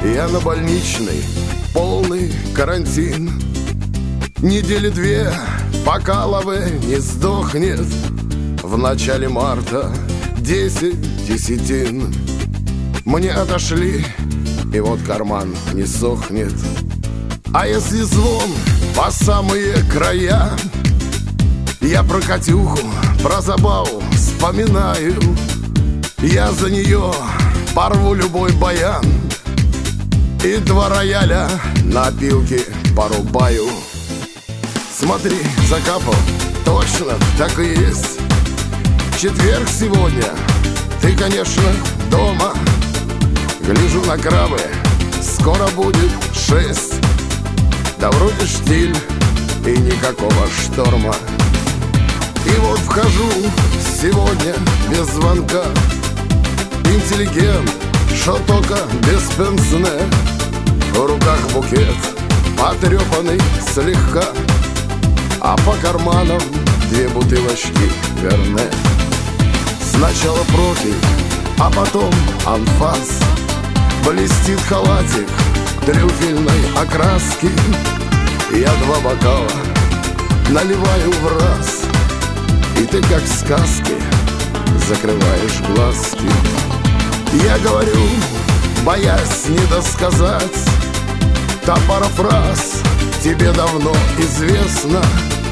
Я на больничной, полный карантин. Недели две, пока Лаве не сдохнет. В начале марта 10 десятин. Мне отошли, и вот карман не сохнет. А если звон по самые края, я про Катюху, про забаву вспоминаю. Я за нее порву любой баян и 2 рояля на опилке порубаю. Смотри, закапал, точно так и есть. Четверг сегодня, ты, конечно, дома. Гляжу на крабы, скоро будет 6. Да вроде штиль и никакого шторма. И вот вхожу сегодня без звонка. Интеллигент, шо только без пенсне. В руках букет, потрепанный слегка, а по карманам 2 бутылочки Верне. Сначала профиль, а потом анфас. Блестит халатик трюфельной окраски. Я 2 бокала наливаю в раз, и ты, как в сказке, закрываешь глазки. Я говорю, боясь недосказать, та пара фраз тебе давно известна.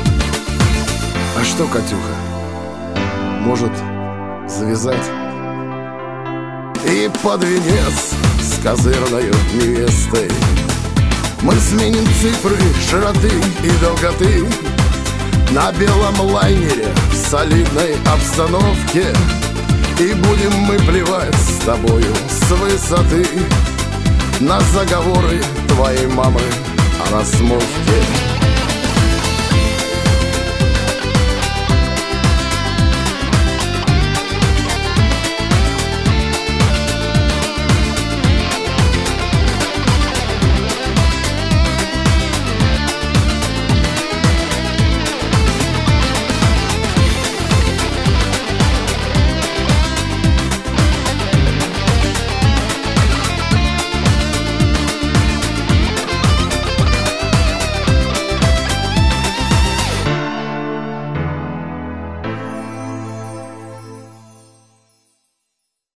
А что, Катюха, может, завязать? И под венец с козырною невестой мы сменим цифры широты и долготы на белом лайнере в солидной обстановке. И будем мы плевать с тобою с высоты на заговоры твоей мамы о размолвке.